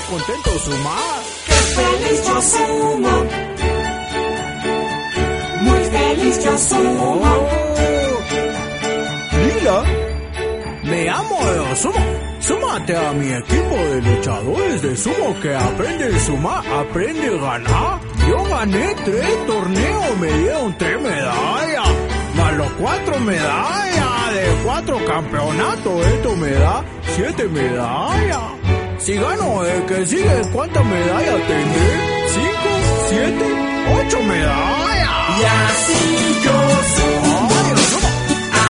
contento sumar. ¡Qué feliz yo sumo! Muy feliz yo sumo. Lila, me amo de sumo. Súmate a mi equipo de luchadores de sumo que aprende a sumar, aprende a ganar. Yo gané 3 torneos, me dieron 3 medallas, más los 4 medallas de 4 campeonatos. Esto me da 7 medallas. Si gano el que sigue, ¿cuántas medallas tendré? 5, 7, 8 medallas. Y así yo sumo.